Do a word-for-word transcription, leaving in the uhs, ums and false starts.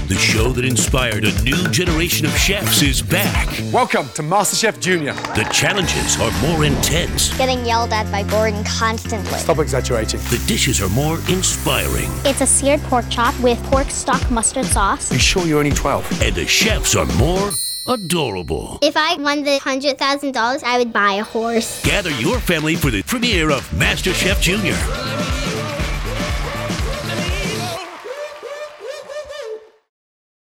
The show that inspired a new generation of chefs is back. Welcome to MasterChef Junior. The challenges are more intense. Getting yelled at by Gordon constantly. Stop exaggerating. The dishes are more inspiring. It's a seared pork chop with pork stock mustard sauce. Are you sure you're only twelve? And the chefs are more adorable. If I won the one hundred thousand dollars, I would buy a horse. Gather your family for the premiere of MasterChef Junior